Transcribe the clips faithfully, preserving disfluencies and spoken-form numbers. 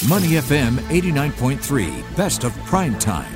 Money F M eighty-nine point three, best of prime time.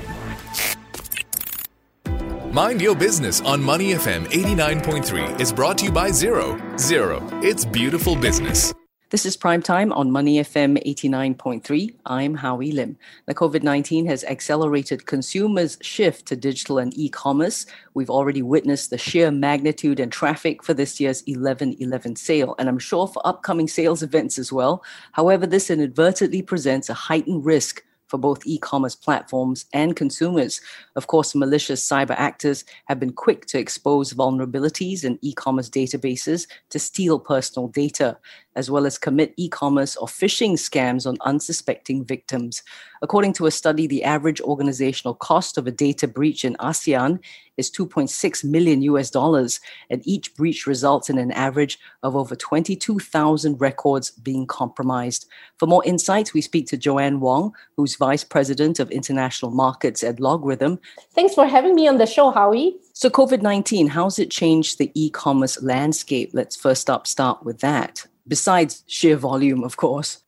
Mind Your Business on Money F M eighty-nine point three is brought to you by Zero. Zero, it's beautiful business. This is Prime Time on Money F M eighty-nine point three. I'm Howie Lim. The COVID nineteen has accelerated consumers' shift to digital and e-commerce. We've already witnessed the sheer magnitude and traffic for this year's eleven eleven sale, and I'm sure for upcoming sales events as well. However, this inadvertently presents a heightened risk for both e-commerce platforms and consumers. Of course, malicious cyber actors have been quick to expose vulnerabilities in e-commerce databases to steal personal data, as well as commit e-commerce or phishing scams on unsuspecting victims. According to a study, the average organizational cost of a data breach in ASEAN is two point six million U S dollars, and each breach results in an average of over twenty-two thousand records being compromised. For more insights, we speak to Joanne Wong, who's Vice President of International Markets at Logarithm. Thanks for having me on the show, Howie. So COVID nineteen, how's it changed the e-commerce landscape? Let's first up start with that. Besides sheer volume, of course.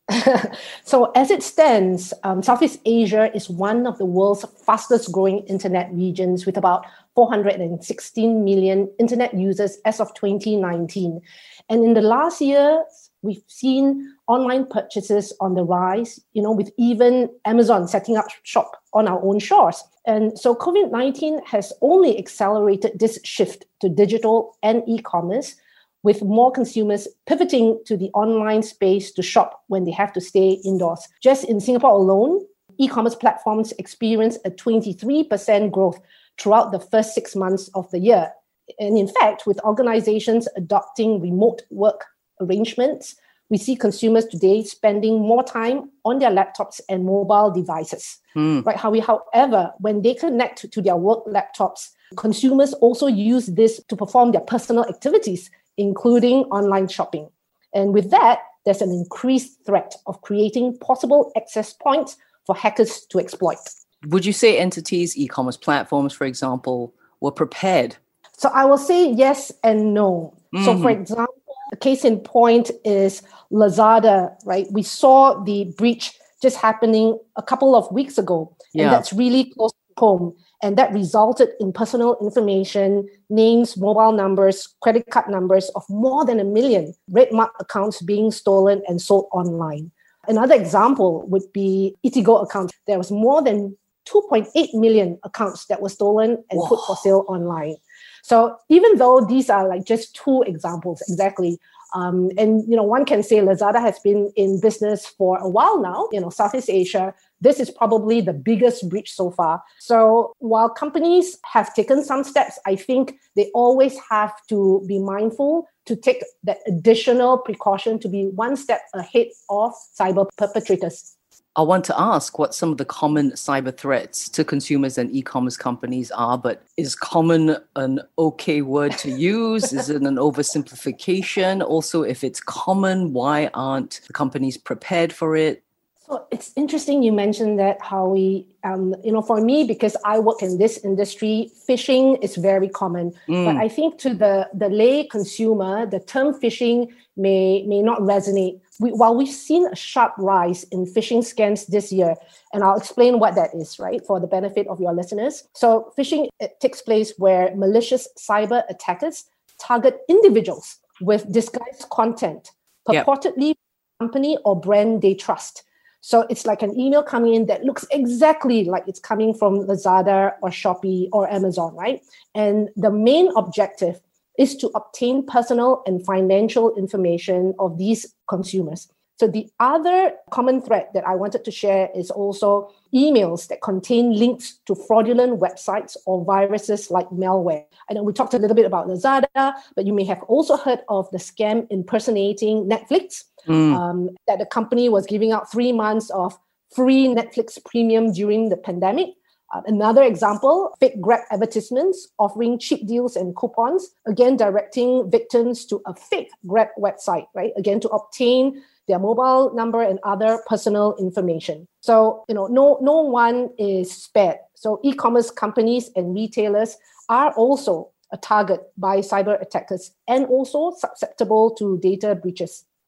So as it stands, um, Southeast Asia is one of the world's fastest growing internet regions with about four hundred sixteen million internet users as of twenty nineteen. And in the last year, we've seen online purchases on the rise, you know, with even Amazon setting up shop on our own shores. And so COVID nineteen has only accelerated this shift to digital and e-commerce, with more consumers pivoting to the online space to shop when they have to stay indoors. Just in Singapore alone, e-commerce platforms experienced a twenty-three percent growth throughout the first six months of the year. And in fact, with organizations adopting remote work arrangements, we see consumers today spending more time on their laptops and mobile devices. Mm. Right, Howie? However, when they connect to their work laptops, consumers also use this to perform their personal activities, including online shopping. And with that, there's an increased threat of creating possible access points for hackers to exploit. Would you say entities, e-commerce platforms, for example, were prepared? So I will say yes and no. Mm-hmm. So for example, a case in point is Lazada, right? We saw the breach just happening a couple of weeks ago, and yeah. that's really close to home. And that resulted in personal information, names, mobile numbers, credit card numbers of more than a million red mark accounts being stolen and sold online. Another example would be Eatigo accounts. There was more than two point eight million accounts that were stolen and Whoa. put for sale online. So even though these are like just two examples, exactly, Um, and, you know, one can say Lazada has been in business for a while now, you know, Southeast Asia. This is probably the biggest breach so far. So while companies have taken some steps, I think they always have to be mindful to take that additional precaution to be one step ahead of cyber perpetrators. I want to ask what some of the common cyber threats to consumers and e-commerce companies are, but is common an okay word to use? Is it an oversimplification? Also, if it's common, why aren't the companies prepared for it? So it's interesting you mentioned that, Howie. Um, you know, for me, because I work in this industry, phishing is very common. Mm. But I think to the, the lay consumer, the term phishing may, may not resonate. We, while we've seen a sharp rise in phishing scams this year, and I'll explain what that is, right, for the benefit of your listeners. So phishing it takes place where malicious cyber attackers target individuals with disguised content, purportedly yep. company or brand they trust. So it's like an email coming in that looks exactly like it's coming from Lazada or Shopee or Amazon, right? And the main objective is to obtain personal and financial information of these consumers. So the other common threat that I wanted to share is also emails that contain links to fraudulent websites or viruses like malware. I know we talked a little bit about Lazada, but you may have also heard of the scam impersonating Netflix, mm. um, that the company was giving out three months of free Netflix premium during the pandemic. Uh, another example, fake Grab advertisements offering cheap deals and coupons, again, directing victims to a fake Grab website, right? Again, to obtain their mobile number and other personal information. So, you know, no, no one is spared. So e-commerce companies and retailers are also a target by cyber attackers and also susceptible to data breaches.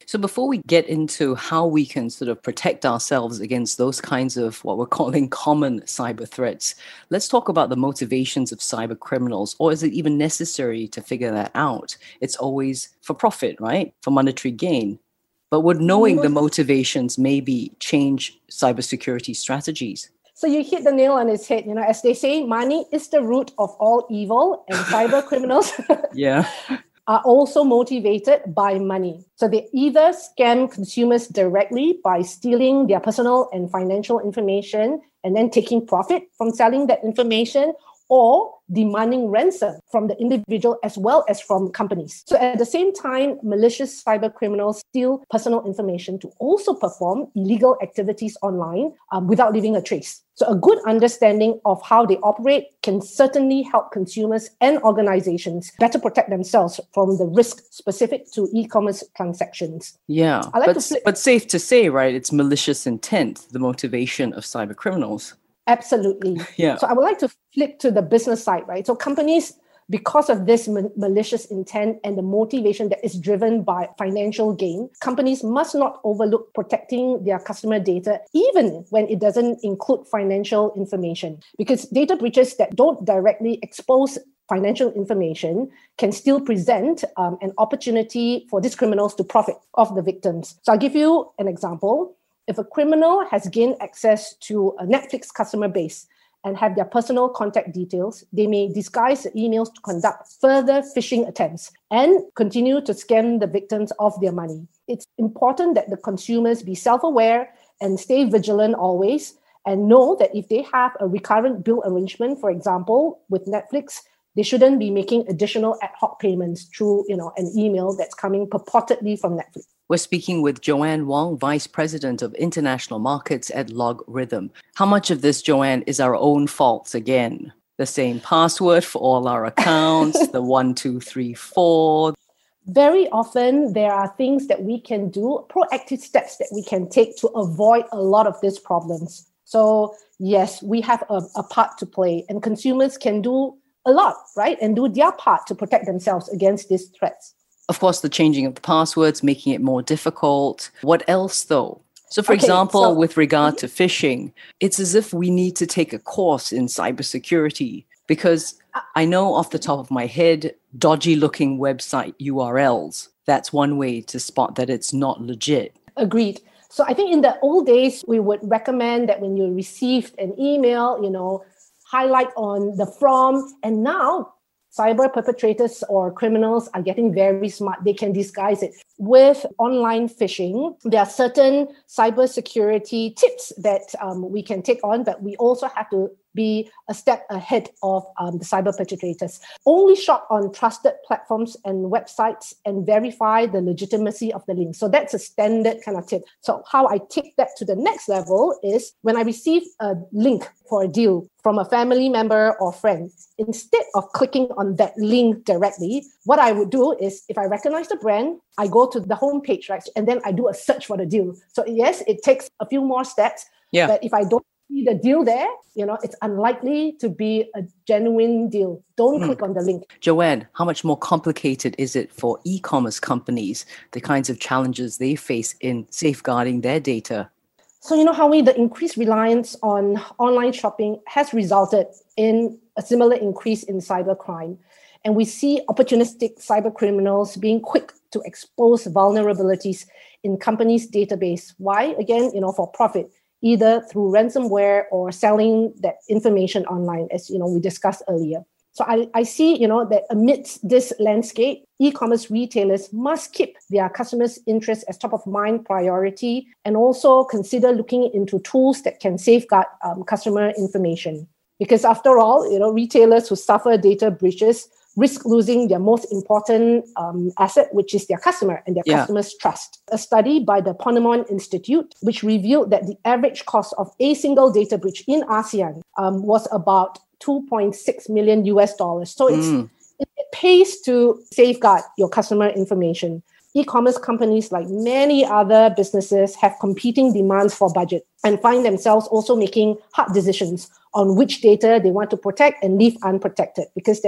So before we get into how we can sort of protect ourselves against those kinds of what we're calling common cyber threats, let's talk about the motivations of cyber criminals. Or is it even necessary to figure that out? It's always for profit, right? For monetary gain. But would knowing the motivations maybe change cybersecurity strategies? So you hit the nail on its head. You know, as they say, money is the root of all evil, and cyber criminals yeah. are also motivated by money. So they either scam consumers directly by stealing their personal and financial information and then taking profit from selling that information, or demanding ransom from the individual as well as from companies. So at the same time, malicious cyber criminals steal personal information to also perform illegal activities online um, without leaving a trace. So a good understanding of how they operate can certainly help consumers and organizations better protect themselves from the risk specific to e-commerce transactions. Yeah, I like but, to flip- but safe to say, right, it's malicious intent, the motivation of cyber criminals. Absolutely. Yeah. So I would like to flip to the business side, right? So companies, because of this ma- malicious intent and the motivation that is driven by financial gain, companies must not overlook protecting their customer data, even when it doesn't include financial information. Because data breaches that don't directly expose financial information can still present um, an opportunity for these criminals to profit off the victims. So I'll give you an example. If a criminal has gained access to a Netflix customer base and have their personal contact details, they may disguise the emails to conduct further phishing attempts and continue to scam the victims of their money. It's important that the consumers be self-aware and stay vigilant always, and know that if they have a recurrent bill arrangement, for example, with Netflix, they shouldn't be making additional ad hoc payments through, you know, an email that's coming purportedly from Netflix. We're speaking with Joanne Wong, Vice President of International Markets at LogRhythm. How much of this, Joanne, is our own faults again? The same password for all our accounts, the one, two, three, four. Very often, there are things that we can do, proactive steps that we can take to avoid a lot of these problems. So yes, we have a, a part to play, and consumers can do a lot, right? And do their part to protect themselves against these threats. Of course, the changing of the passwords, making it more difficult. What else, though? So, for Okay, example, so- with regard to phishing, it's as if we need to take a course in cybersecurity, because I know off the top of my head, dodgy-looking website U R Ls, that's one way to spot that it's not legit. Agreed. So I think in the old days, we would recommend that when you received an email, you know, highlight on the from, and now cyber perpetrators or criminals are getting very smart. They can disguise it. With online phishing, there are certain cybersecurity tips that um, we can take on, but we also have to be a step ahead of um, the cyber perpetrators. Only shop on trusted platforms and websites and verify the legitimacy of the link. So that's a standard kind of tip. So how I take that to the next level is when I receive a link for a deal from a family member or friend, instead of clicking on that link directly, what I would do is if I recognize the brand, I go to the homepage, right? And then I do a search for the deal. So yes, it takes a few more steps. Yeah. But if I don't see the deal there, you know, it's unlikely to be a genuine deal. Don't mm. click on the link. Joanne, how much more complicated is it for e-commerce companies, the kinds of challenges they face in safeguarding their data? So, you know, Howie, the increased reliance on online shopping has resulted in a similar increase in cybercrime. And we see opportunistic cyber criminals being quick to expose vulnerabilities in companies' database. Why? Again, you know, for profit, either through ransomware or selling that information online, as, you know, we discussed earlier. So I, I see, you know, that amidst this landscape, e-commerce retailers must keep their customers' interests as top of mind priority and also consider looking into tools that can safeguard um, customer information. Because after all, you know, retailers who suffer data breaches risk losing their most important um, asset, which is their customer and their Yeah. customers' trust. A study by the Ponemon Institute, which revealed that the average cost of a single data breach in ASEAN um, was about two point six million U S dollars. So it's, Mm. it, it pays to safeguard your customer information. E-commerce companies, like many other businesses, have competing demands for budget and find themselves also making hard decisions on which data they want to protect and leave unprotected, because there's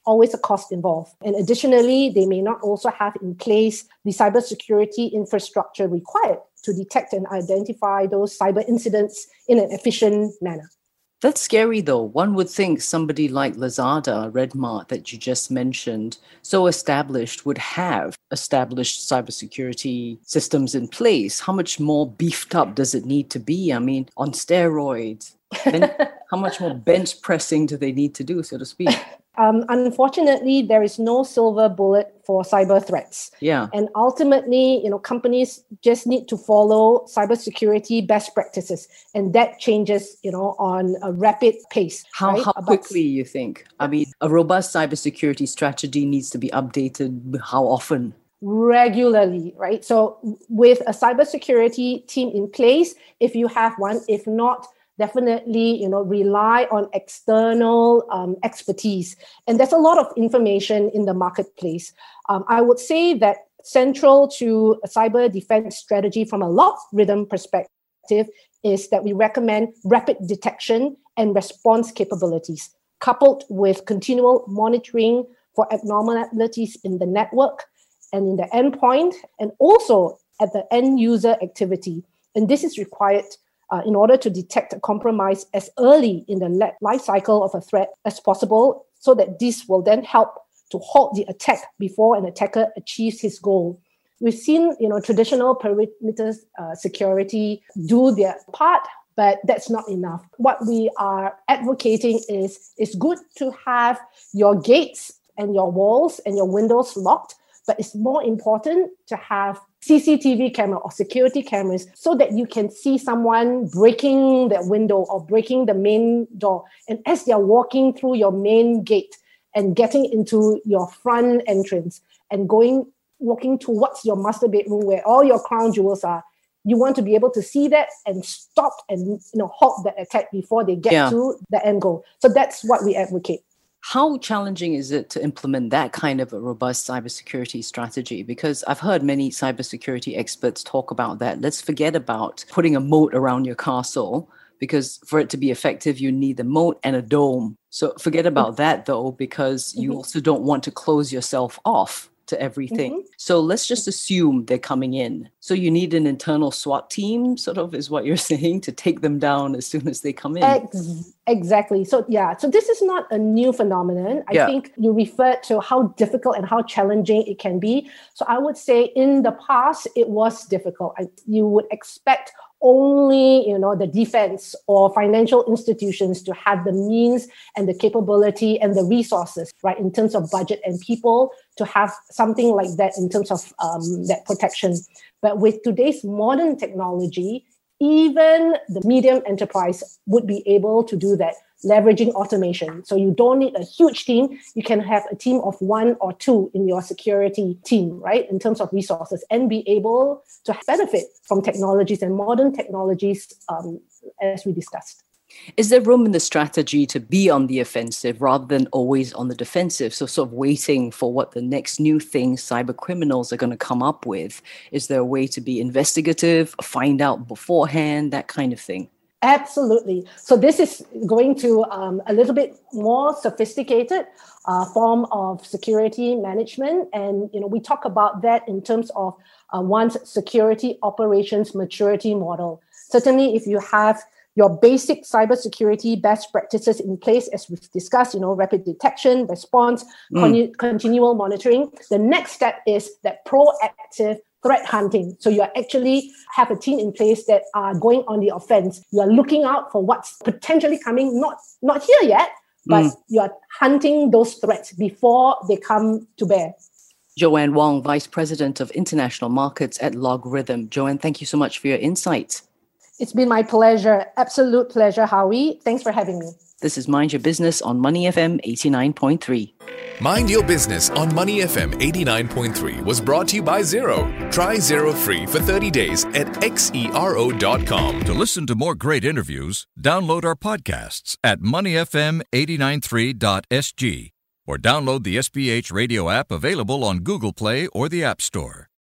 always a cost involved. And additionally, they may not also have in place the cybersecurity infrastructure required to detect and identify those cyber incidents in an efficient manner. That's scary, though. One would think somebody like Lazada, Redmart, that you just mentioned, so established, would have established cybersecurity systems in place. How much more beefed up does it need to be? I mean, on steroids. Then how much more bench pressing do they need to do, so to speak? Um, unfortunately, there is no silver bullet for cyber threats. Yeah. And ultimately, you know, companies just need to follow cybersecurity best practices. And that changes, you know, on a rapid pace. How, right? how About- quickly, you think? I mean, a robust cybersecurity strategy needs to be updated how often? Regularly, right? So with a cybersecurity team in place, if you have one, if not, definitely, you know, rely on external um, expertise. And there's a lot of information in the marketplace. Um, I would say that central to a cyber defense strategy from a logarithm perspective is that we recommend rapid detection and response capabilities, coupled with continual monitoring for abnormalities in the network and in the endpoint, and also at the end user activity. And this is required Uh, in order to detect a compromise as early in the le- life cycle of a threat as possible, so that this will then help to halt the attack before an attacker achieves his goal. We've seen, you know, traditional perimeter uh, security do their part, but that's not enough. What we are advocating is it's good to have your gates and your walls and your windows locked, but it's more important to have C C T V camera or security cameras so that you can see someone breaking the window or breaking the main door. And as they're walking through your main gate and getting into your front entrance and going, walking towards your master bedroom where all your crown jewels are, you want to be able to see that and stop and, you know, halt that attack before they get Yeah. to the end goal. So that's what we advocate. How challenging is it to implement that kind of a robust cybersecurity strategy? Because I've heard many cybersecurity experts talk about that. Let's forget about putting a moat around your castle, because for it to be effective, you need a moat and a dome. So forget about that, though, because you Mhm. also don't want to close yourself off to everything. Mhm. So let's just assume they're coming in. So you need an internal SWAT team, sort of, is what you're saying, to take them down as soon as they come in. Ex- exactly. So yeah, so this is not a new phenomenon. I Yeah. think you referred to how difficult and how challenging it can be. So I would say in the past, it was difficult. I, you would expect only, you know, the defense or financial institutions to have the means and the capability and the resources, right, in terms of budget and people, to have something like that in terms of um, that protection. But with today's modern technology, even the medium enterprise would be able to do that, leveraging automation. So you don't need a huge team. You can have a team of one or two in your security team, right, in terms of resources, and be able to benefit from technologies and modern technologies, um, as we discussed. Is there room in the strategy to be on the offensive rather than always on the defensive? So sort of waiting for what the next new thing cyber criminals are going to come up with. Is there a way to be investigative, find out beforehand, that kind of thing? Absolutely. So this is going to um, a little bit more sophisticated uh, form of security management. And, you know, we talk about that in terms of uh, one's security operations maturity model. Certainly, if you have your basic cybersecurity best practices in place, as we've discussed, you know, rapid detection, response, mm. con- continual monitoring. The next step is that proactive threat hunting. So you actually have a team in place that are going on the offense. You are looking out for what's potentially coming, not, not here yet, but mm. you are hunting those threats before they come to bear. Joanne Wong, Vice President of International Markets at Logarithm. Joanne, thank you so much for your insights. It's been my pleasure. Absolute pleasure, Howie. Thanks for having me. This is Mind Your Business on Money F M eighty-nine point three. Mind Your Business on Money F M eighty-nine point three was brought to you by Xero. Try Xero free for thirty days at xero dot com. To listen to more great interviews, download our podcasts at money f m eight nine three dot s g or download the S B H radio app available on Google Play or the App Store.